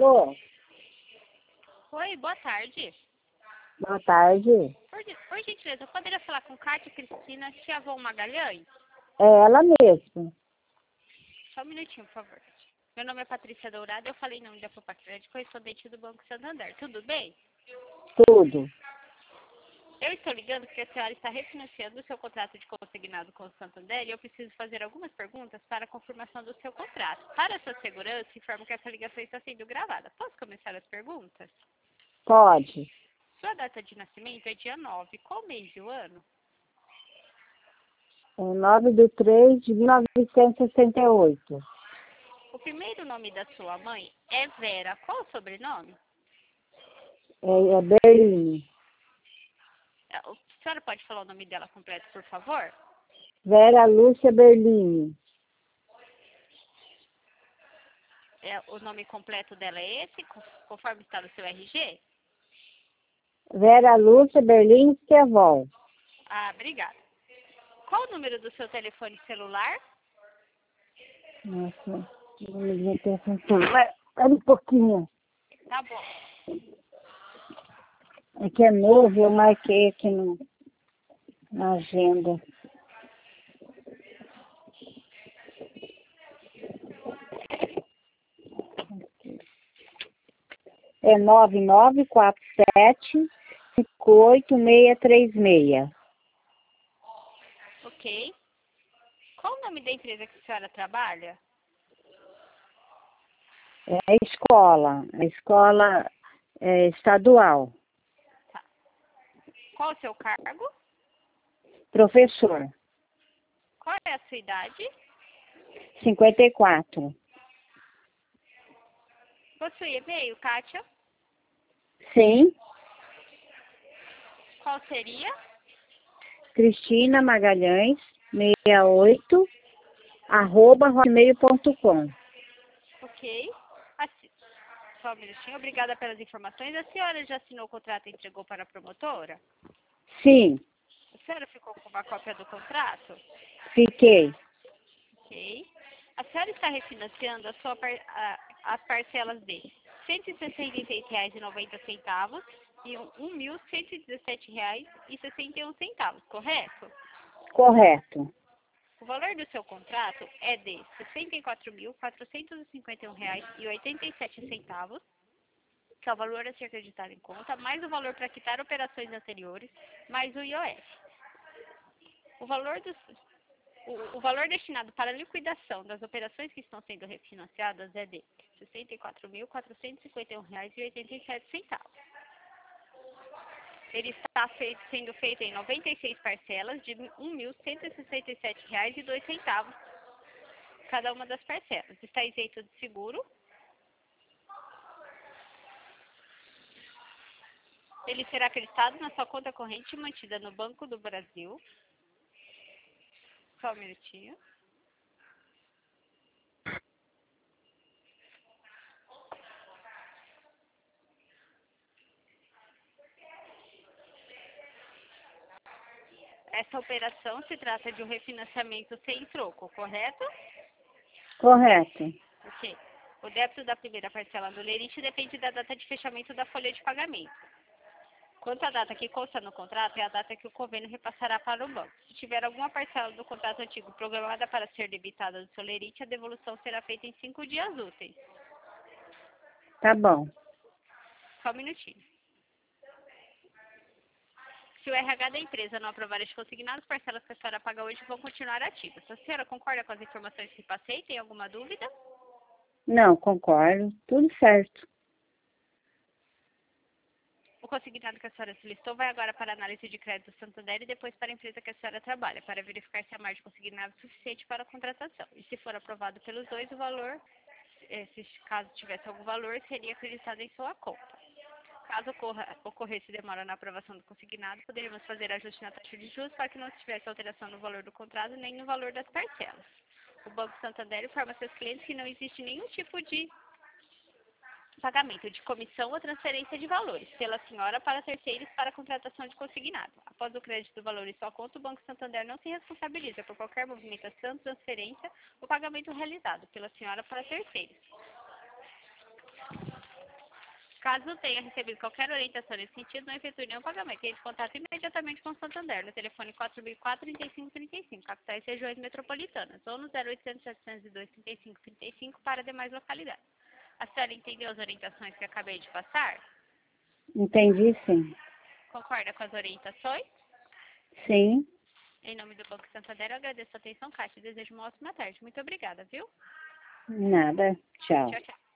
Alô? Oi, boa tarde. Boa tarde. Por gentileza, eu poderia falar com Cátia Cristina Tiavon Magalhães? É ela mesma. Só um minutinho, por favor. Meu nome é Patrícia Dourado, eu falei em nome da Popacrédito, correspondente do Banco Santander. Tudo bem? Tudo. Eu estou ligando porque a senhora está refinanciando o seu contrato de consignado com o Santander e eu preciso fazer algumas perguntas para a confirmação do seu contrato. Para a sua segurança, informo que essa ligação está sendo gravada. Posso começar as perguntas? Pode. Sua data de nascimento é dia 9. Qual mês e o ano? É 9/3/1968. O primeiro nome da sua mãe é Vera. Qual o sobrenome? É Berlim. A senhora pode falar o nome dela completo, por favor? Vera Lúcia Berlim. O nome completo dela é esse, conforme está no seu RG? Vera Lúcia Berlim Estevão. Ah, obrigada. Qual o número do seu telefone celular? Nossa, não tem sentido. Espera um pouquinho. Tá bom. É que é novo, eu marquei aqui na agenda. É 9947-583636. Ok. Qual o nome da empresa que a senhora trabalha? É a escola estadual. Tá. Qual o seu cargo? Professor, Qual é a sua idade? 54. Possui e-mail, Kátia? Sim, Qual seria? Cristina Magalhães, 68, @hotmail.com. Ok. Só um minutinho. Obrigada pelas informações. A senhora já assinou o contrato e entregou para a promotora? Sim, A senhora ficou com uma cópia do contrato? fiquei. Ok. A senhora está refinanciando as parcelas de R$ 166,90 e R$ 1.117,61, correto? Correto. O valor do seu contrato é de R$ 64.451,87, que é o valor a ser acreditado em conta, mais o valor para quitar operações anteriores, mais o IOF. O valor destinado para a liquidação das operações que estão sendo refinanciadas é de R$ 64.451,87. Ele está sendo feito em 96 parcelas de R$ 1.167,02 cada uma das parcelas. Está isento de seguro. Ele será acreditado na sua conta corrente mantida no Banco do Brasil. Só um minutinho. Essa operação se trata de um refinanciamento sem troco, correto? Correto. Ok. O débito da primeira parcela do lerite depende da data de fechamento da folha de pagamento. Quanto à data que consta no contrato, é a data que o convênio repassará para o banco. Se tiver alguma parcela do contrato antigo programada para ser debitada do seu lerite, a devolução será feita em 5 dias úteis. Tá bom. Só um minutinho. Se o RH da empresa não aprovar este consignado, as parcelas que a senhora paga hoje vão continuar ativas. A senhora concorda com as informações que passei? Tem alguma dúvida? Não, concordo. Tudo certo. O consignado que a senhora solicitou vai agora para a análise de crédito do Santander e depois para a empresa que a senhora trabalha, para verificar se a margem consignada é suficiente para a contratação. E se for aprovado pelos dois, o valor, se caso tivesse algum valor, seria acreditado em sua conta. Caso ocorresse demora na aprovação do consignado, poderíamos fazer ajuste na taxa de juros para que não tivesse alteração no valor do contrato nem no valor das parcelas. O Banco Santander informa seus clientes que não existe nenhum tipo de pagamento de comissão ou transferência de valores pela senhora para terceiros para a contratação de consignado. Após o crédito do valor em sua conta, o Banco Santander não se responsabiliza por qualquer movimentação, transferência ou pagamento realizado pela senhora para terceiros. Caso tenha recebido qualquer orientação nesse sentido, não efetue nenhum pagamento. Entre em contato imediatamente com o Santander, no telefone 4004-3535, capitais e regiões metropolitanas, ou no 0800-702-3535 para demais localidades. A senhora entendeu as orientações que acabei de passar? Entendi, sim. Concorda com as orientações? Sim. Em nome do Banco Santander, eu agradeço a atenção, Cátia, e desejo uma ótima tarde. Muito obrigada, viu? Nada. Tchau. Tchau, tchau.